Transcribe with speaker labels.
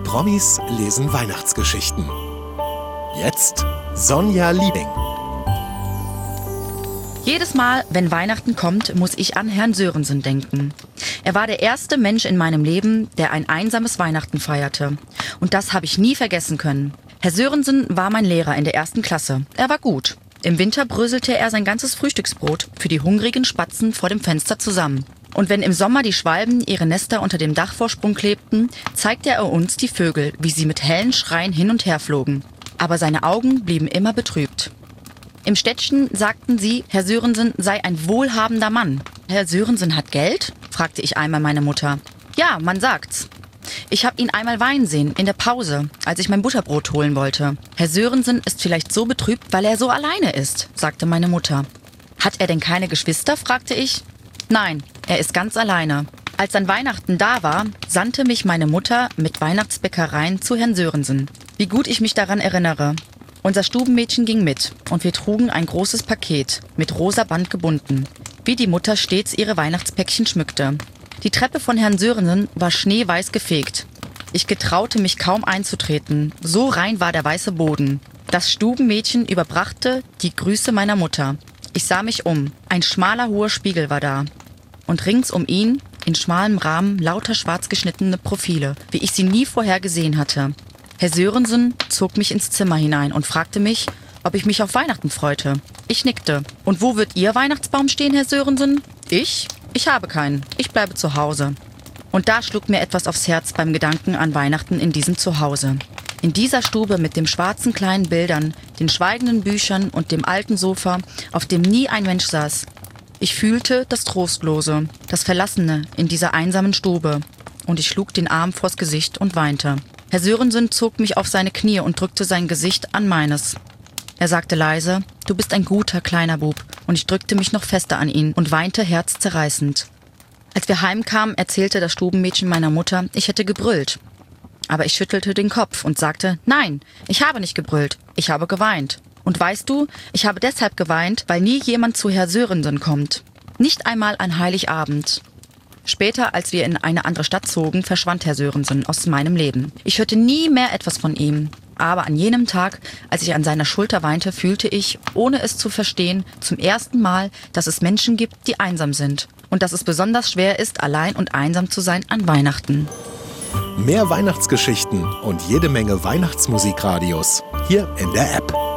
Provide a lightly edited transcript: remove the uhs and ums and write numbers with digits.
Speaker 1: Promis lesen Weihnachtsgeschichten. Jetzt Sonja Liebing.
Speaker 2: Jedes Mal, wenn Weihnachten kommt, muss ich an Herrn Sörensen denken. Er war der erste Mensch in meinem Leben, der ein einsames Weihnachten feierte. Und das habe ich nie vergessen können. Herr Sörensen war mein Lehrer in der 1. Klasse. Er war gut. Im Winter bröselte er sein ganzes Frühstücksbrot für die hungrigen Spatzen vor dem Fenster zusammen. Und wenn im Sommer die Schwalben ihre Nester unter dem Dachvorsprung klebten, zeigte er uns die Vögel, wie sie mit hellen Schreien hin und her flogen. Aber seine Augen blieben immer betrübt. Im Städtchen sagten sie, Herr Sörensen sei ein wohlhabender Mann. Herr Sörensen hat Geld? Fragte ich einmal meine Mutter. Ja, man sagt's. Ich habe ihn einmal weinen sehen, in der Pause, als ich mein Butterbrot holen wollte. Herr Sörensen ist vielleicht so betrübt, weil er so alleine ist, sagte meine Mutter. Hat er denn keine Geschwister? Fragte ich. Nein, er ist ganz alleine. Als dann Weihnachten da war, sandte mich meine Mutter mit Weihnachtsbäckereien zu Herrn Sörensen. Wie gut ich mich daran erinnere. Unser Stubenmädchen ging mit und wir trugen ein großes Paket, mit rosa Band gebunden, wie die Mutter stets ihre Weihnachtspäckchen schmückte. Die Treppe von Herrn Sörensen war schneeweiß gefegt. Ich getraute mich kaum einzutreten, so rein war der weiße Boden. Das Stubenmädchen überbrachte die Grüße meiner Mutter. Ich sah mich um. Ein schmaler, hoher Spiegel war da. Und rings um ihn, in schmalem Rahmen, lauter schwarz geschnittene Profile, wie ich sie nie vorher gesehen hatte. Herr Sörensen zog mich ins Zimmer hinein und fragte mich, ob ich mich auf Weihnachten freute. Ich nickte. Und wo wird Ihr Weihnachtsbaum stehen, Herr Sörensen? Ich? Ich habe keinen. Ich bleibe zu Hause. Und da schlug mir etwas aufs Herz beim Gedanken an Weihnachten in diesem Zuhause. In dieser Stube mit den schwarzen kleinen Bildern, den schweigenden Büchern und dem alten Sofa, auf dem nie ein Mensch saß. Ich fühlte das Trostlose, das Verlassene in dieser einsamen Stube. Und ich schlug den Arm vors Gesicht und weinte. Herr Sörensen zog mich auf seine Knie und drückte sein Gesicht an meines. Er sagte leise, du bist ein guter kleiner Bub. Und ich drückte mich noch fester an ihn und weinte herzzerreißend. Als wir heimkamen, erzählte das Stubenmädchen meiner Mutter, ich hätte gebrüllt. Aber ich schüttelte den Kopf und sagte, nein, ich habe nicht gebrüllt, ich habe geweint. Und weißt du, ich habe deshalb geweint, weil nie jemand zu Herr Sörensen kommt. Nicht einmal an Heiligabend. Später, als wir in eine andere Stadt zogen, verschwand Herr Sörensen aus meinem Leben. Ich hörte nie mehr etwas von ihm. Aber an jenem Tag, als ich an seiner Schulter weinte, fühlte ich, ohne es zu verstehen, zum ersten Mal, dass es Menschen gibt, die einsam sind. Und dass es besonders schwer ist, allein und einsam zu sein an Weihnachten.
Speaker 1: Mehr Weihnachtsgeschichten und jede Menge Weihnachtsmusikradios hier in der App.